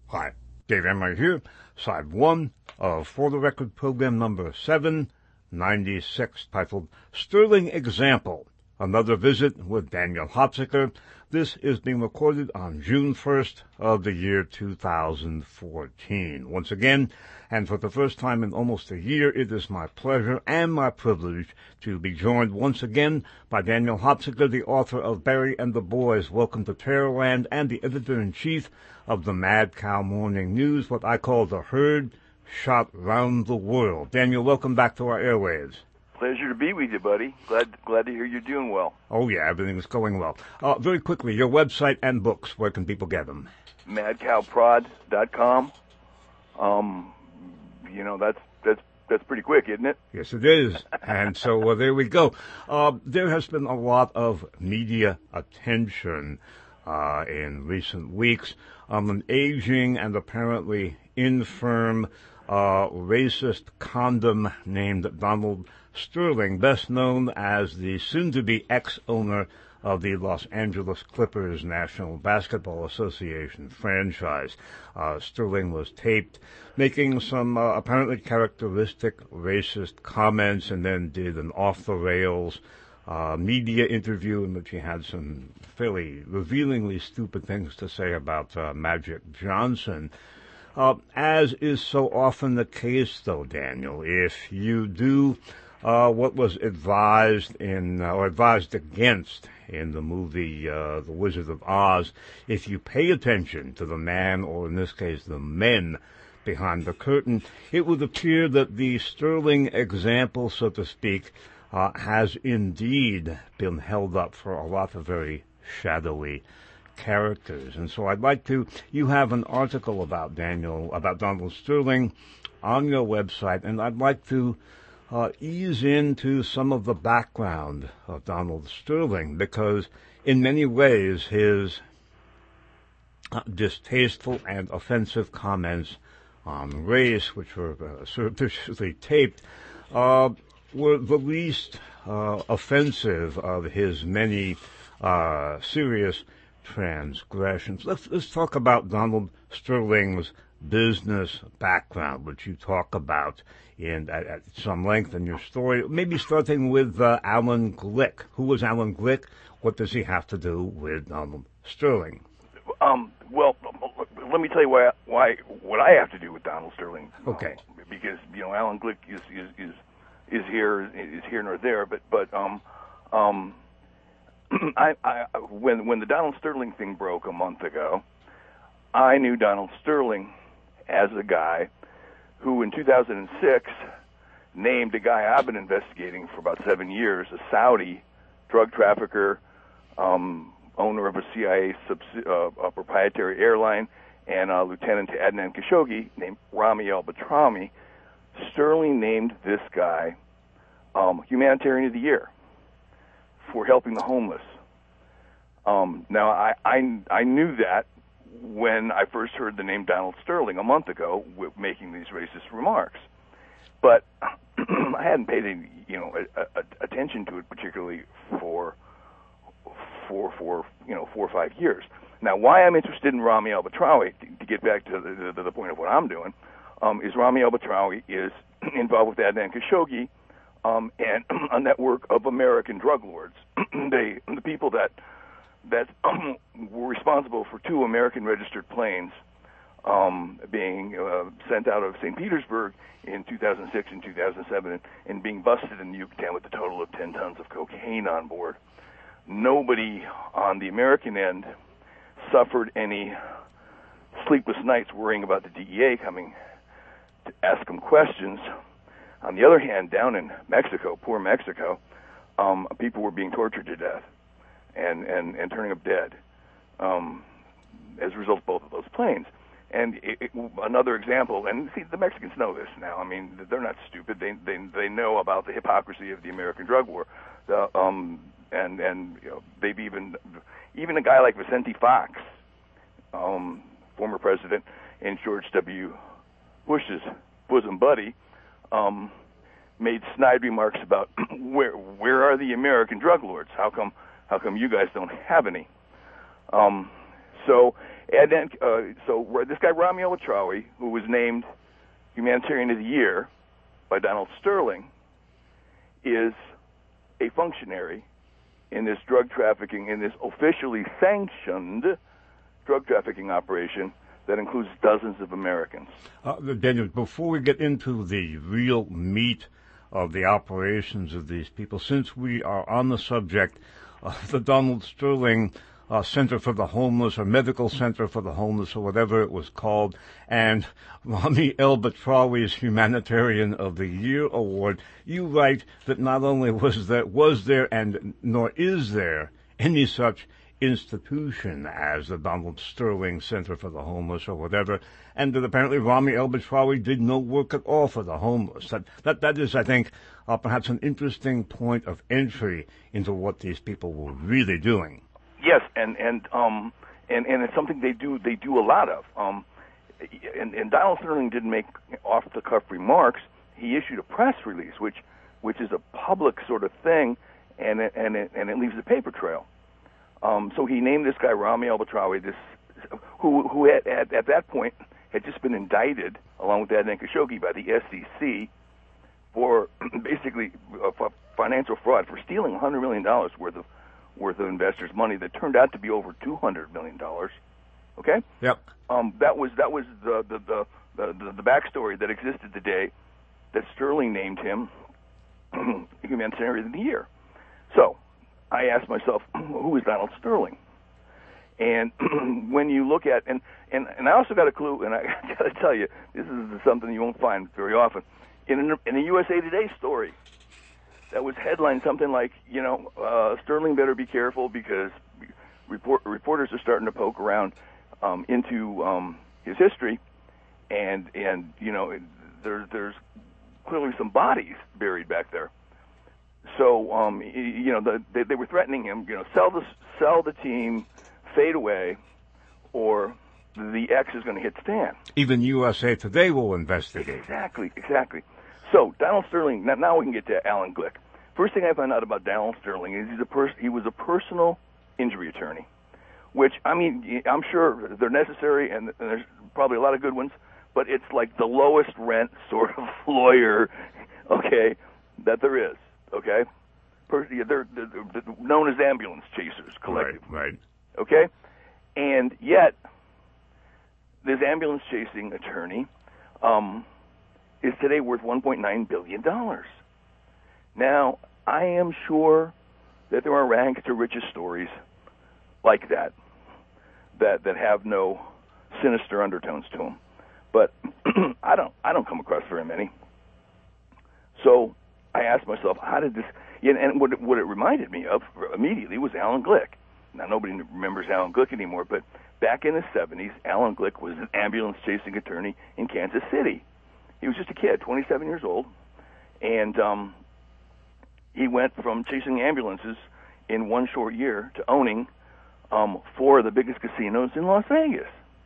Hi, Dave Emery here, side one of For the Record program number 796, titled Sterling Example, Another Visit with Daniel Hopsicker. This is being recorded on June 1st of the year 2014. Once again, and for the first time in almost a year, it is my pleasure and my privilege to be joined once again by Daniel Hopsicker, the author of Barry and the Boys, Welcome to Terrorland, and the editor-in-chief of the Mad Cow Morning News, what I call the herd shot round the world. Daniel, welcome back to our airwaves. Pleasure to be with you, buddy. Glad to hear you're doing well. Oh, yeah, everything's going well. Very quickly, your website and books, where can people get them? MadCowProd.com. That's pretty quick, isn't it? Yes, it is. And so there we go. There has been a lot of media attention in recent weeks on an aging and apparently infirm racist condom named Donald Sterling, best known as the soon-to-be ex-owner of the Los Angeles Clippers National Basketball Association franchise. Sterling was taped making some apparently characteristic racist comments and then did an off-the-rails media interview in which he had some fairly revealingly stupid things to say about Magic Johnson. As is so often the case, though, Daniel, if you do what was advised in or advised against in the movie The Wizard of Oz, if you pay attention to the man, or in this case the men, behind the curtain, it would appear that the Sterling example, so to speak, has indeed been held up for a lot of very shadowy characters. And so I'd like to, you have an article about Donald Sterling on your website, and I'd like to ease into some of the background of Donald Sterling, because in many ways his distasteful and offensive comments on race, which were surreptitiously taped, were the least offensive of his many serious transgressions. Let's talk about Donald Sterling's business background, which you talk about at some length in your story, maybe starting with Alan Glick. Who was Alan Glick? What does he have to do with Donald Sterling? Well, let me tell you what I have to do with Donald Sterling. Okay. Because Alan Glick is here nor there, but when the Donald Sterling thing broke a month ago, I knew Donald Sterling as a guy who in 2006 named a guy I've been investigating for about 7 years, a Saudi drug trafficker, owner of a CIA proprietary airline, and Lieutenant Adnan Khashoggi, named Rami al-Batrami. Sterling named this guy Humanitarian of the Year for helping the homeless. Now, I knew that when I first heard the name Donald Sterling a month ago making these racist remarks. But I hadn't paid any, attention to it particularly for 4 or 5 years. Now, why I'm interested in Rami al-Batrawi, to get back to the point of what I'm doing, is Rami al-Batrawi is involved with Adnan Khashoggi and a network of American drug lords. The people that were responsible for 2 American registered planes being sent out of St. Petersburg in 2006 and 2007 and being busted in Yucatan with a total of 10 tons of cocaine on board. Nobody on the American end suffered any sleepless nights worrying about the DEA coming to ask them questions. On the other hand, down in Mexico, poor Mexico, people were being tortured to death and turning up dead as a result of both of those planes. And another example, and see, the Mexicans know this now. I mean, they're not stupid. They know about the hypocrisy of the American drug war. They've even a guy like Vicente Fox, former president and George W. Bush's bosom buddy, made snide remarks about where are the American drug lords? How come you guys don't have any? So And then, so this guy, Rami El-Batrawi, who was named Humanitarian of the Year by Donald Sterling, is a functionary in this drug trafficking, in this officially sanctioned drug trafficking operation that includes dozens of Americans. Daniel, before we get into the real meat of the operations of these people, since we are on the subject of the Donald Sterling Center for the Homeless, or Medical Center for the Homeless, or whatever it was called, and Rami El-Batrawi's Humanitarian of the Year Award, you write that not only was there and nor is there any such institution as the Donald Sterling Center for the Homeless or whatever, and that apparently Rami El-Batrawi did no work at all for the homeless. That is, I think, perhaps an interesting point of entry into what these people were really doing. Yes, and it's something they do a lot of. And Donald Sterling didn't make off-the-cuff remarks. He issued a press release, which is a public sort of thing, and it leaves a paper trail. So he named this guy Rami El-Batrawi, who had, at that point had just been indicted along with Adnan Khashoggi by the SEC for basically financial fraud, for stealing $100 million worth of investors' money that turned out to be over $200 million. Okay. Yep. That was the backstory that existed the day that Sterling named him Humanitarian of the Year. So I asked myself, who is Donald Sterling? And when you look at, and I also got a clue, and I got to tell you, this is something you won't find very often. In a USA Today story that was headlined something like, Sterling better be careful because reporters are starting to poke around into his history, and there's clearly some bodies buried back there. So they were threatening him, sell the team, fade away, or the X is going to hit Stan. Even USA Today will investigate. Exactly. So Donald Sterling. Now we can get to Alan Glick. First thing I found out about Donald Sterling is he was a personal injury attorney, which, I mean, I'm sure they're necessary, and there's probably a lot of good ones, but it's like the lowest rent sort of lawyer, okay, that there is, okay? They're known as ambulance chasers collectively. Right. Okay? And yet, this ambulance chasing attorney is today worth $1.9 billion. Now, I am sure that there are rags to riches stories like that have no sinister undertones to them. But I don't come across very many. So I asked myself, how did this? And what it reminded me of immediately was Alan Glick. Now nobody remembers Alan Glick anymore, but back in the 70s, Alan Glick was an ambulance chasing attorney in Kansas City. He was just a kid, 27 years old, and he went from chasing ambulances in one short year to owning 4 of the biggest casinos in Las Vegas.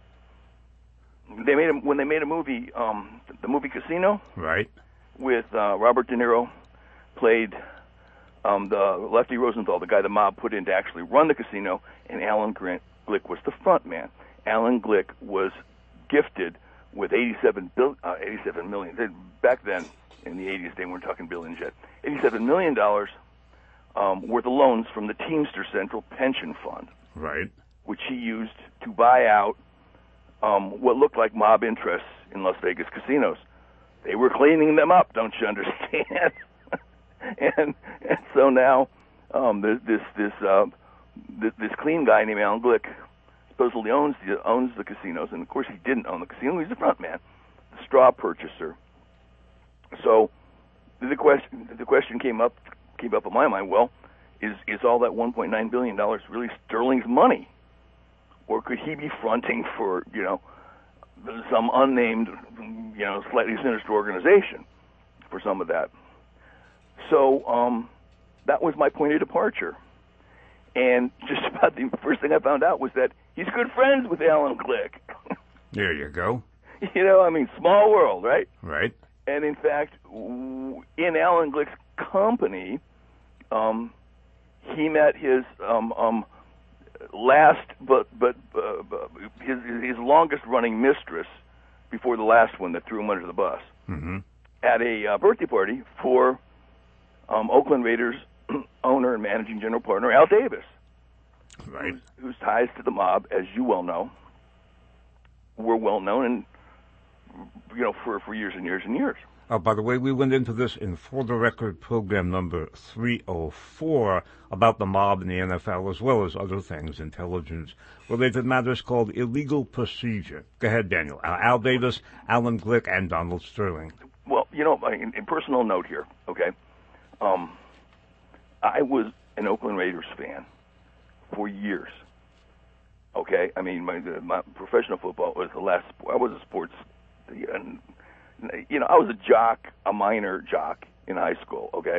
When they made a movie, the movie Casino, right, with Robert De Niro, played the Lefty Rosenthal, the guy the mob put in to actually run the casino, and Alan Glick was the front man. Alan Glick was gifted with $87 million. Back then, in the 80s, they weren't talking billions yet. $87 million worth of loans from the Teamster Central Pension Fund, right, which he used to buy out what looked like mob interests in Las Vegas casinos. They were cleaning them up, don't you understand? and so now this clean guy named Alan Glick supposedly owns the casinos, and of course he didn't own the casino. He's the front man, the straw purchaser. So the question came up in my mind. Well, is all that $1.9 billion really Sterling's money, or could he be fronting for some unnamed slightly sinister organization for some of that? So that was my point of departure. And just about the first thing I found out was that he's good friends with Alan Glick. There you go. Small world, right? Right. And in fact, in Alan Glick's company, he met his his longest running mistress before the last one that threw him under the bus at a birthday party for Oakland Raiders owner and managing general partner Al Davis, right? Whose ties to the mob, as you well know, were well known and for years and years and years. By the way, we went into this in For the Record program number 304 about the mob in the NFL, as well as other things, intelligence-related matters called illegal procedure. Go ahead, Daniel. Al Davis, Alan Glick, and Donald Sterling. Well, in personal note here, okay, I was an Oakland Raiders fan for years. Okay, I mean, my professional football was the last. I was a sports, and I was a jock, a minor jock in high school. Okay,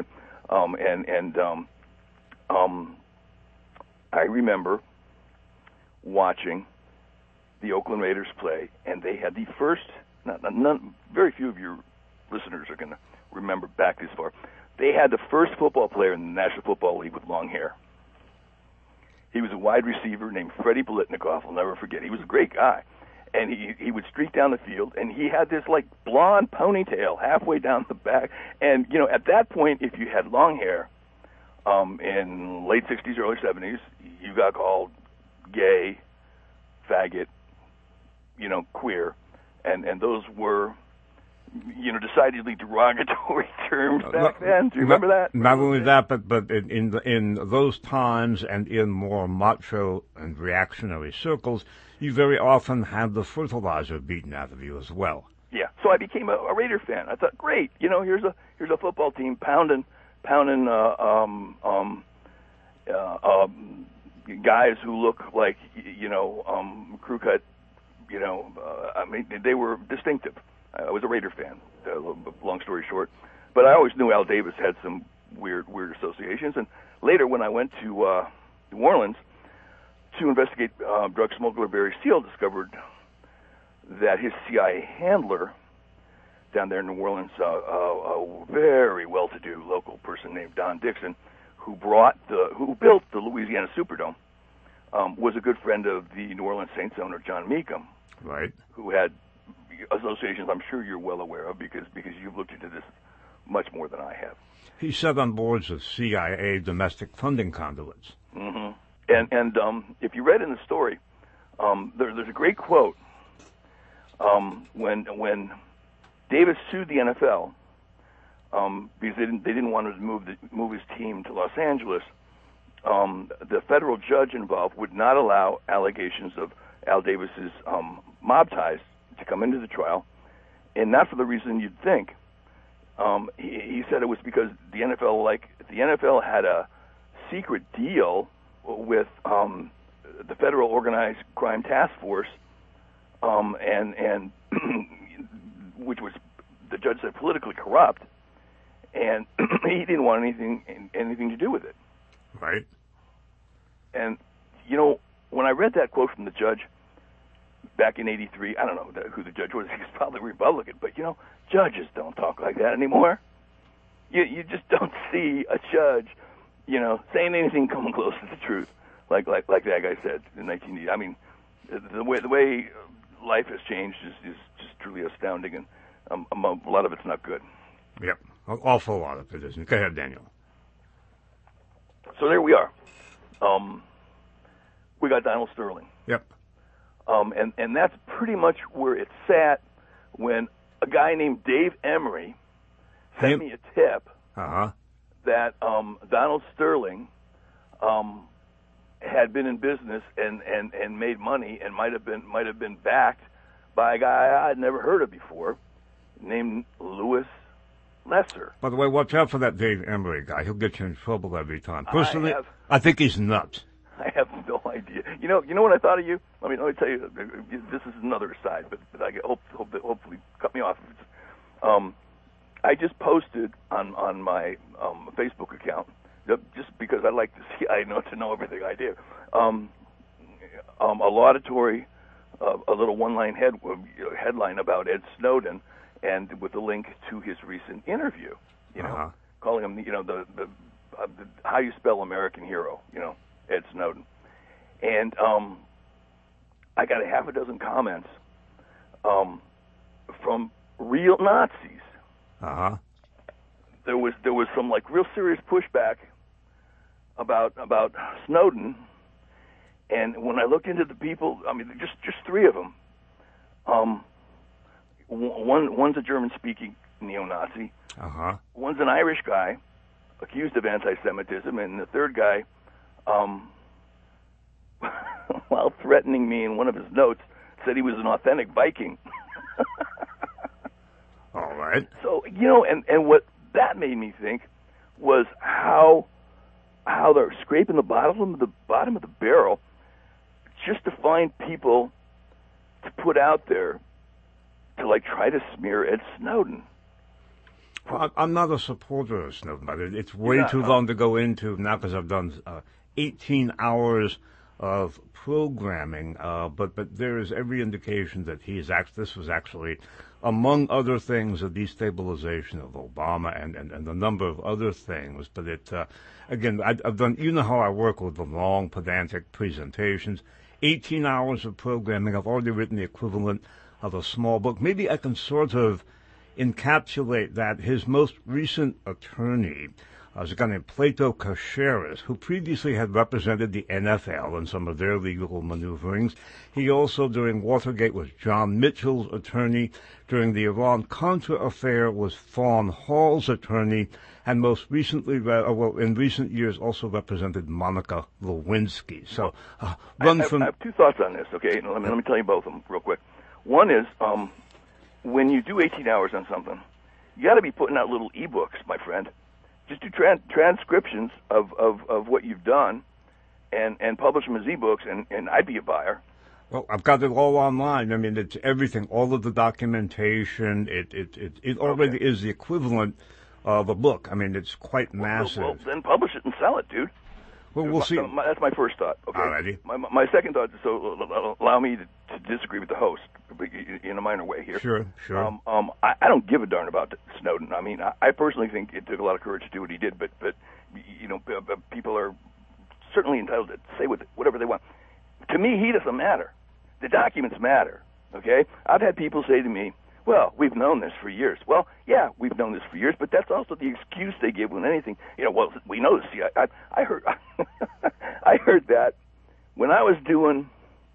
I remember watching the Oakland Raiders play, and they had the first. Very few of your listeners are going to remember back this far. They had the first football player in the National Football League with long hair. He was a wide receiver named Freddie Bolitnikoff. I'll never forget. He was a great guy. And he would streak down the field, and he had this, like, blonde ponytail halfway down the back. And, at that point, if you had long hair in late 60s, early 70s, you got called gay, faggot, queer. And those were, decidedly derogatory terms back then. Do you remember that? Not only that, but in those times and in more macho and reactionary circles, you very often had the fertilizer beaten out of you as well. Yeah, so I became a Raider fan. I thought, great, here's a football team pounding guys who look like crew cut. I mean, they were distinctive. I was a Raider fan. Long story short, but I always knew Al Davis had some weird associations. And later, when I went to New Orleans to investigate drug smuggler Barry Seal, discovered that his CIA handler down there in New Orleans, a very well-to-do local person named Don Dixon, who built the Louisiana Superdome, was a good friend of the New Orleans Saints owner John Mecum, right? Who had associations I'm sure you're well aware of because you've looked into this much more than I have. He sat on boards of CIA domestic funding conduits. Mm-hmm. And if you read in the story, there's a great quote when Davis sued the NFL because they didn't want to move his team to Los Angeles. The federal judge involved would not allow allegations of Al Davis's mob ties to come into the trial, and not for the reason you'd think. He said it was because the NFL had a secret deal with the Federal Organized Crime Task Force, and which was, the judge said, politically corrupt, and he didn't want anything to do with it. Right. And when I read that quote from the judge back in '83, I don't know who the judge was. He was probably Republican, but judges don't talk like that anymore. You just don't see a judge, saying anything coming close to the truth, like that guy said in 1980. I mean, the way life has changed is just truly astounding, and a lot of it's not good. Yep, an awful lot of it isn't. Go ahead, Daniel. So there we are. We got Donald Sterling. Yep. And that's pretty much where it sat when a guy named Dave Emery sent me a tip that Donald Sterling had been in business and made money and might have been backed by a guy I'd never heard of before named Louis Lesser. By the way, watch out for that Dave Emery guy. He'll get you in trouble every time. Personally, I think he's nuts. I have no idea. You know what I thought of you? I mean, let me tell you, this is another aside, but I hopefully cut me off. I just posted on my Facebook account, just because I like to see, to know everything I do. A laudatory, a little one-line headline about Ed Snowden, and with a link to his recent interview. Calling him, the how you spell American hero, Ed Snowden. And I got a half a dozen comments from real Nazis. Uh-huh. There was some like real serious pushback about Snowden, and when I looked into the people, I mean, just three of them. One's a German-speaking neo-Nazi. Uh-huh. One's an Irish guy accused of anti-Semitism, and the third guy, while threatening me in one of his notes, said he was an authentic Viking. All right. So, and what that made me think was how they're scraping the bottom of the barrel just to find people to put out there to like try to smear Ed Snowden. Well, I'm not a supporter of Snowden, but it's way too long to go into now because I've done 18 hours of programming. But there is every indication that this was actually, among other things, a destabilization of Obama and a number of other things. But again, I've done, you know how I work with the long, pedantic presentations. 18 hours of programming. I've already written the equivalent of a small book. Maybe I can sort of encapsulate that. His most recent attorney was a guy named Plato Caceres, who previously had represented the NFL in some of their legal maneuverings. He also, during Watergate, was John Mitchell's attorney. During the Iran-Contra affair, was Fawn Hall's attorney, and most recently, in recent years, also represented Monica Lewinsky. So, I have two thoughts on this. Okay, let me tell you both of them real quick. One is, when you do 18 hours on something, you got to be putting out little e-books, my friend. Just do transcriptions of what you've done and publish them as e-books, and I'd be a buyer. Well, I've got it all online. I mean, it's everything, all of the documentation. It already is the equivalent of a book. I mean, it's quite massive. Well, then publish it and sell it, dude. Well, we'll see. That's my first thought. Okay. Alrighty. My second thought, so allow me to disagree with the host in a minor way here. Sure. I don't give a darn about Snowden. I mean, I personally think it took a lot of courage to do what he did, but people are certainly entitled to say whatever they want. To me, he doesn't matter. The documents matter. Okay. I've had people say to me, "Well, we've known this for years." Well, yeah, we've known this for years, but that's also the excuse they give when anything. Well, we know this. I heard, I heard that when I was doing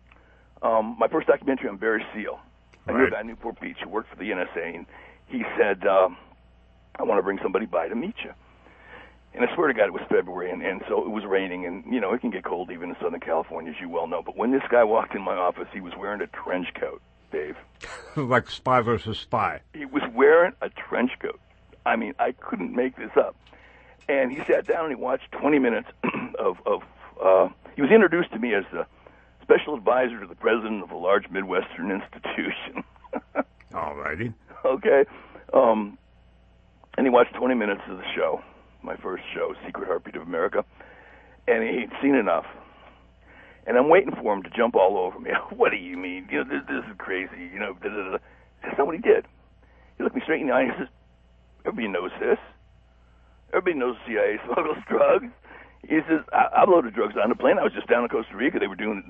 my first documentary on Barry Seal. I knew a guy in Newport Beach who worked for the NSA, and he said, "I want to bring somebody by to meet you." And I swear to God, it was February, and so it was raining, and it can get cold even in Southern California, as you well know. But when this guy walked in my office, he was wearing a trench coat. Dave. Like Spy versus Spy. He was wearing a trench coat. I mean, I couldn't make this up. And he sat down and he watched 20 minutes he was introduced to me as the special advisor to the president of a large Midwestern institution. All righty. Okay. And he watched 20 minutes of the show, my first show, Secret Heartbeat of America, and he'd seen enough. And I'm waiting for him to jump all over me. What do you mean? This is crazy. That's not what he did. He looked me straight in the eye and he says, "Everybody knows this. Everybody knows the CIA smuggles drugs." He says, "I loaded drugs on the plane. I was just down in Costa Rica.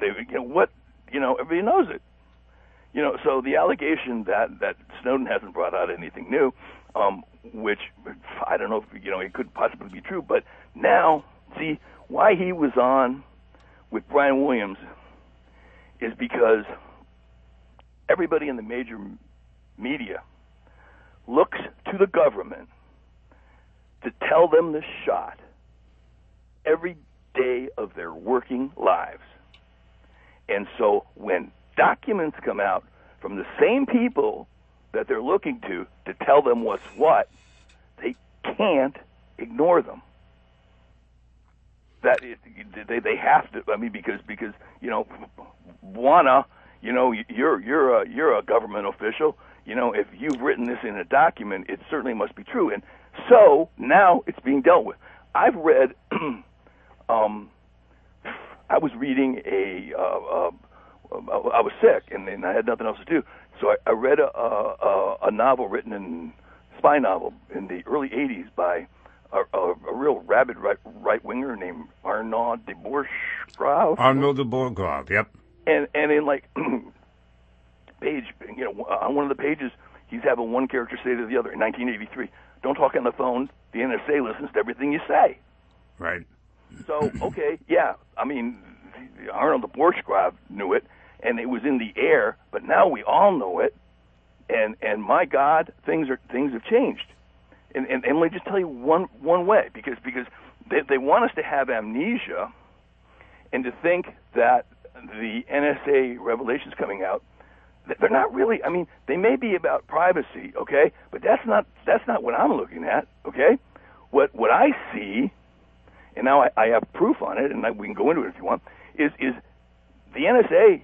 Everybody knows it. So the allegation that Snowden hasn't brought out anything new, which I don't know if, it could possibly be true, but now, see, why he was on with Brian Williams is because everybody in the major media looks to the government to tell them the shot every day of their working lives. And so when documents come out from the same people that they're looking to tell them what's what, they can't ignore them. That they have to. I mean, because Buana, you're a government official. If you've written this in a document, it certainly must be true. And so now it's being dealt with. I've read. I was reading I was sick and I had nothing else to do, so I read a novel written spy novel in the early '80s by a real rabid right winger named Arnaud de Bourggrave. Arnaud de Bourggrave, yep. And in like page, on one of the pages, he's having one character say to the other in 1983, "Don't talk on the phone. The NSA listens to everything you say." Right. So, okay, yeah, I mean, Arnold de Bourggrave knew it, and it was in the air, but now we all know it, and my God, things have changed. And let me just tell you one way, because they want us to have amnesia and to think that the NSA revelations coming out, they're not really, I mean, they may be about privacy, okay, but that's not what I'm looking at, okay? What I see, and now I have proof on it, and we can go into it if you want, is the NSA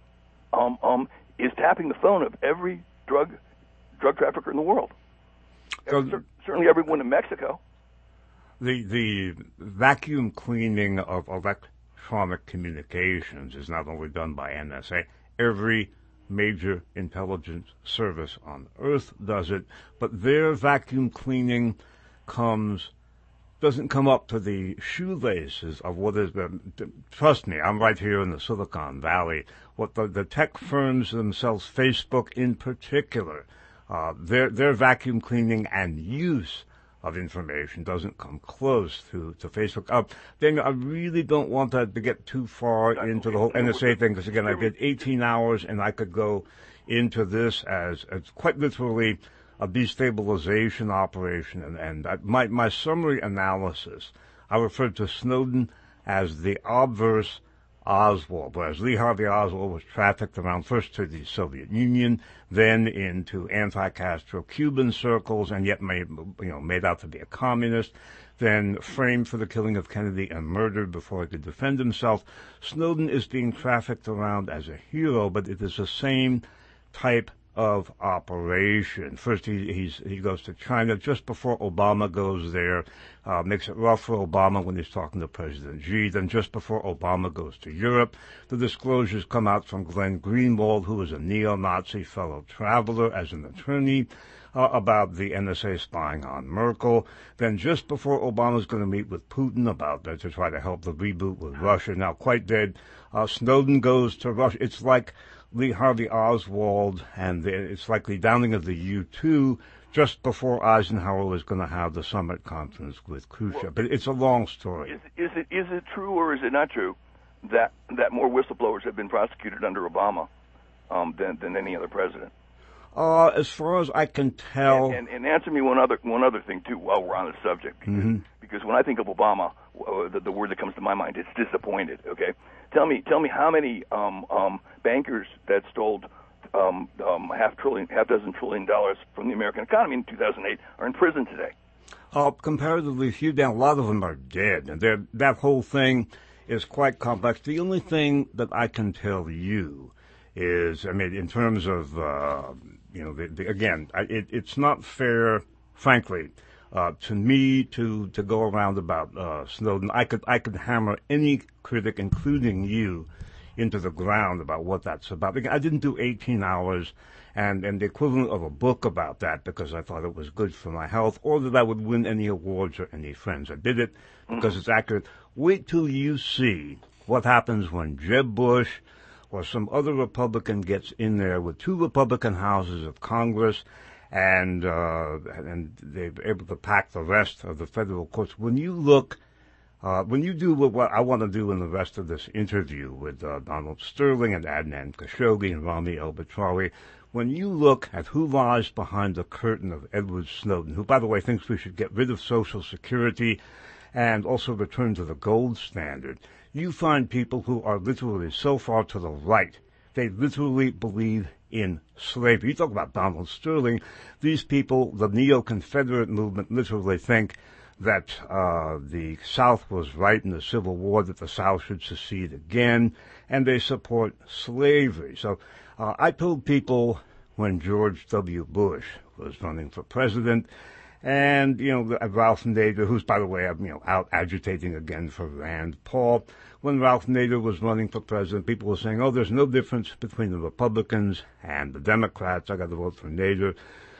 is tapping the phone of every drug trafficker in the world. Certainly everyone in Mexico. The vacuum cleaning of electronic communications is not only done by NSA. Every major intelligence service on Earth does it, but their vacuum cleaning doesn't come up to the shoelaces of what is trust me, I'm right here in the Silicon Valley. What the tech firms themselves, Facebook in particular, their vacuum cleaning and use of information doesn't come close to Facebook. Daniel, I really don't want to get too far into the whole NSA thing, because again, I did 18 hours and I could go into this as quite literally a destabilization operation. And my summary analysis, I referred to Snowden as the obverse Oswald, whereas Lee Harvey Oswald was trafficked around first to the Soviet Union, then into anti-Castro Cuban circles, and yet made out to be a communist, then framed for the killing of Kennedy and murdered before he could defend himself. Snowden is being trafficked around as a hero, but it is the same type of operation. First, he goes to China just before Obama goes there, makes it rough for Obama when he's talking to President Xi. Then just before Obama goes to Europe, the disclosures come out from Glenn Greenwald, who is a neo-Nazi fellow traveler as an attorney, about the NSA spying on Merkel. Then just before Obama's going to meet with Putin about that to try to help the reboot with Russia, now quite dead, Snowden goes to Russia. It's like Lee Harvey Oswald, and it's like the downing of the U-2 just before Eisenhower was going to have the summit conference with Khrushchev. Well, but it's a long story. Is it true or is it not true that more whistleblowers have been prosecuted under Obama than any other president? As far as I can tell. And answer me one other thing too while we're on the subject, because when I think of Obama, the word that comes to my mind is disappointed. Okay, tell me how many bankers that stole half dozen trillion dollars from the American economy in 2008 are in prison today? Comparatively few. A lot of them are dead, and that whole thing is quite complex. The only thing that I can tell you is, I mean, in terms of again, it's not fair, frankly, to me to go around about Snowden. I could hammer any critic, including you, into the ground about what that's about. I didn't do 18 hours and the equivalent of a book about that because I thought it was good for my health, or that I would win any awards or any friends. I did it because it's accurate. Wait till you see what happens when Jeb Bush or some other Republican gets in there with 2 Republican houses of Congress, and they're able to pack the rest of the federal courts. When you look, when you do what I want to do in the rest of this interview with Donald Sterling and Adnan Khashoggi and Rami El-Batrawi, when you look at who lies behind the curtain of Edward Snowden, who, by the way, thinks we should get rid of Social Security and also return to the gold standard, you find people who are literally so far to the right, they literally believe in slavery. You talk about Donald Sterling. These people, the neo-Confederate movement, literally think that the South was right in the Civil War, that the South should secede again, and they support slavery. So I told people when George W. Bush was running for president, and, Ralph Nader, who's, by the way, out agitating again for Rand Paul. When Ralph Nader was running for president, people were saying, there's no difference between the Republicans and the Democrats. I got to vote for Nader.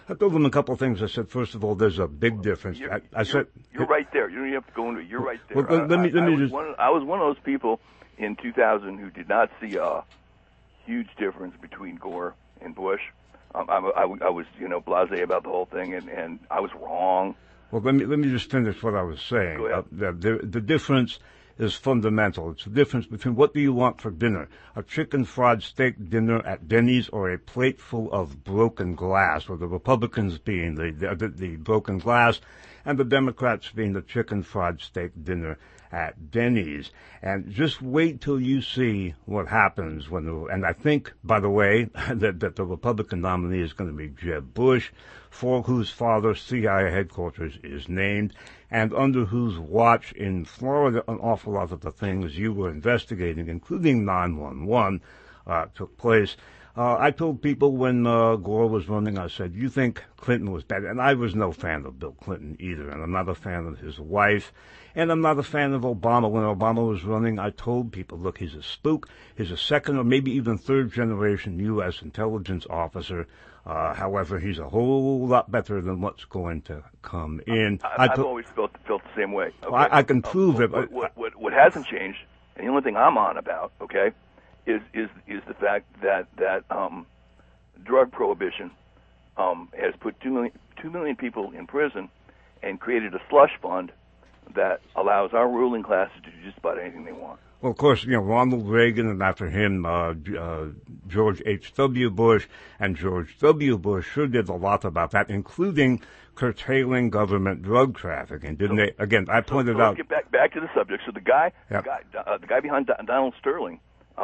I told him a couple of things. I said, first of all, there's a big difference. I said, you're right there. You don't even have to go into it. You're right there. Well, let me just. I was one of those people in 2000 who did not see a huge difference between Gore and Bush. I was, blasé about the whole thing, and I was wrong. Well, let me just finish what I was saying. Go ahead. The difference is fundamental. It's the difference between what do you want for dinner, a chicken fried steak dinner at Denny's or a plate full of broken glass, or the Republicans being the broken glass and the Democrats being the chicken fried steak dinner at Denny's. And just wait till you see what happens and I think, by the way, that the Republican nominee is going to be Jeb Bush, for whose father CIA headquarters is named, and under whose watch in Florida an awful lot of the things you were investigating, including 9/11, took place. I told people when Gore was running, I said, you think Clinton was bad? And I was no fan of Bill Clinton either, and I'm not a fan of his wife, and I'm not a fan of Obama. When Obama was running, I told people, look, he's a spook. He's a second or maybe even third generation U.S. intelligence officer. However, he's a whole lot better than what's going to come in. I've always felt the same way. Okay? Well, I can prove it. What hasn't changed, and the only thing I'm on about, okay, is the fact that drug prohibition has put 2 million people in prison and created a slush fund that allows our ruling class to do just about anything they want. Well, of course, Ronald Reagan, and after him, George H.W. Bush, and George W. Bush sure did a lot about that, including curtailing government drug trafficking, didn't they? Again, I pointed out. Let's get back to the subject. So the guy behind Donald Sterling,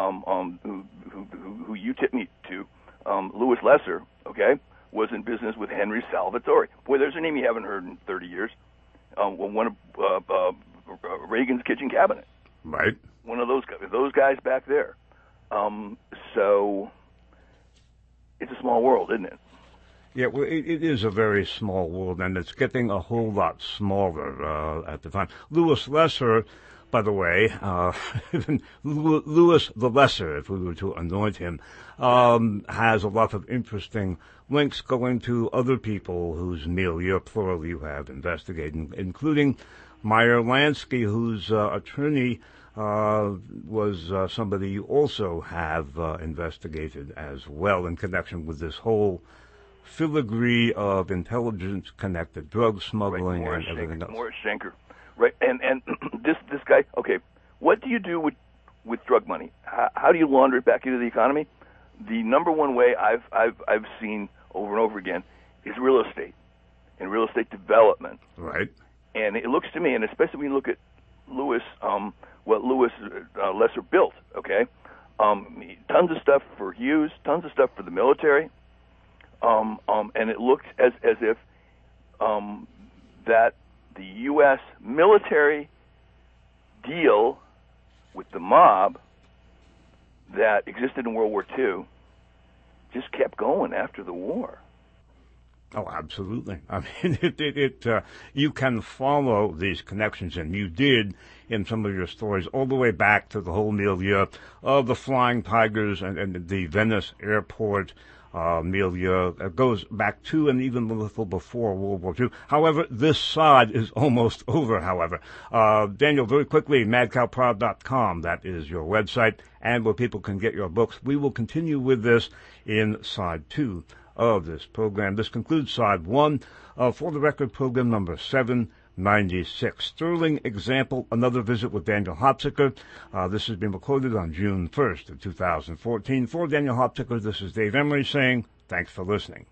who you tipped me to, Louis Lesser, okay, was in business with Henry Salvatore. Boy, there's a name you haven't heard in 30 years. One of Reagan's kitchen cabinet. Right. One of those guys back there. So it's a small world, isn't it? Yeah, well, it is a very small world, and it's getting a whole lot smaller at the time. Louis Lesser, by the way, Louis the Lesser, if we were to anoint him, has a lot of interesting links going to other people whose milieu, plural, you have investigated, including Meyer Lansky, whose attorney was somebody you also have investigated as well in connection with this whole filigree of intelligence-connected drug smuggling and everything else. Morris Schenker, right? And this guy. Okay, what do you do with drug money? How do you launder it back into the economy? The number one way I've seen over and over again is real estate and real estate development. Right. And it looks to me, and especially when you look at Louis, what Louis Lesser built, okay? Tons of stuff for Hughes, tons of stuff for the military, and it looked as if that the U.S. military deal with the mob that existed in World War II just kept going after the war. Oh, absolutely. I mean, you can follow these connections, and you did in some of your stories, all the way back to the whole milieu of the Flying Tigers and the Venice airport milieu. It goes back to and even a little before World War II. However, this side is almost over, however. Daniel, very quickly, madcowprod.com, that is your website, and where people can get your books. We will continue with this in side 2 of this program. This concludes side 1 for the record program number 796. Sterling Example, another visit with Daniel Hopsicker. This has been recorded on June 1st of 2014. For Daniel Hopsicker, this is Dave Emery saying thanks for listening.